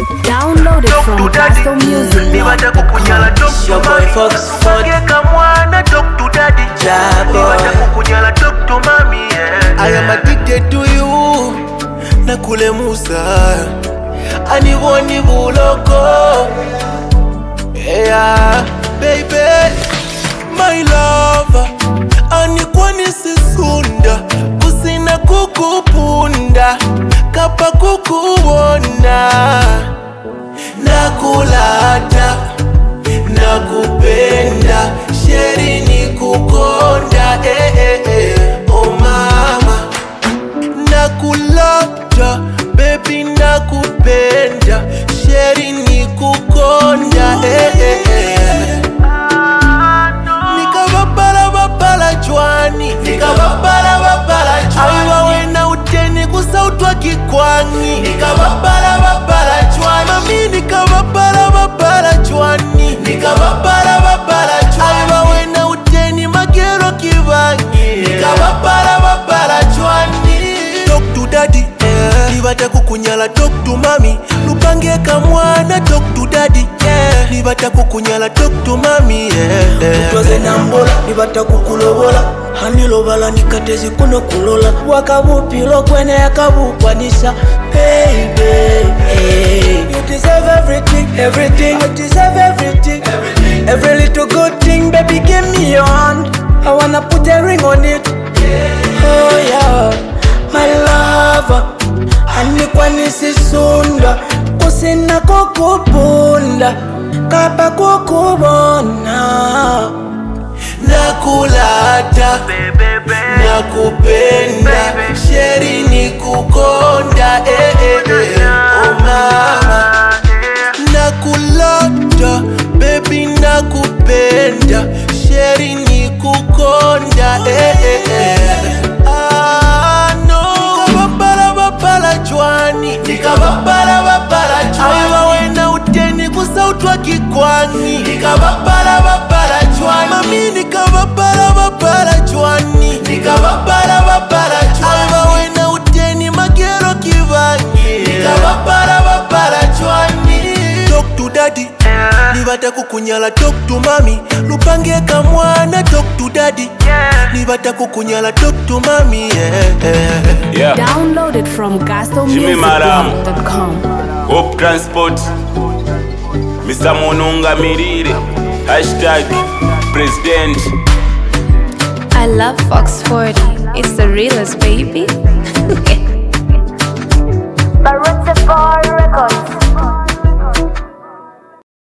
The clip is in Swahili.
Download it from Castle Music. Nibata kukunyala talk to mommy. Upangeka mwana talk to daddy. Nibata kukunyala talk to mommy. I am addicted to you. Nakule Musa Aniwoni buloko. Yeah, baby, my lover. Anikwani sisunda. Kusina kukupunda. Kapa kukuwona. Nakulata, nakupenda, sheri ni kukonda, oh mama. Nakulata, baby nakupenda, sheri ni kukonda, Nikababala chwani, nikababala chwani. Aiwa wena uteni kusautwa kikwangi. Nikababala chwani. Mami nikababala chwani. Nikababala chwani. Aiwa wena uteni magero kivangi. Nikababala chwani. Talk to daddy, Nibata kukunyala talk to mami. Lupangeka mwana talk to daddy, Nibata kukunyala talk to mami, Tutoze nambola, nibata kukulobola. Hanilobala nikatezi kuno kulola. Wakabupilo kwene yakabukwanisa. Baby, you deserve everything, everything. You deserve everything, every little good thing. Baby, give me your hand. I wanna put a ring on it. Oh yeah, my lover. Anikwanisi sunda. Kusina kukupunda. Kapa kukubona. Nakulata, nakupenda, sheri ni kukonda, oh mama. Nakulata, baby nakupenda, sheri ni kukonda, no. Nikababala chwani, nikababala chwani. Aiwa wena uteni kusautwa kikwangi. Nikababala chwani. Mami nikababala chwani. Nikababala chwani. Aiwa wena uteni magero kivangi. Nikababala chwani. Talk to daddy, Nibata kukunyala talk to mami. Lupangeka mwana talk to daddy, Nibata kukunyala talk to mami, Yeah. Download it from Jimmy Madam. CastleMusic.com. Hope Transport, Mr. Monunga Mirire, hashtag President. I love Fox 40. It's the realest, baby. But what's the bar?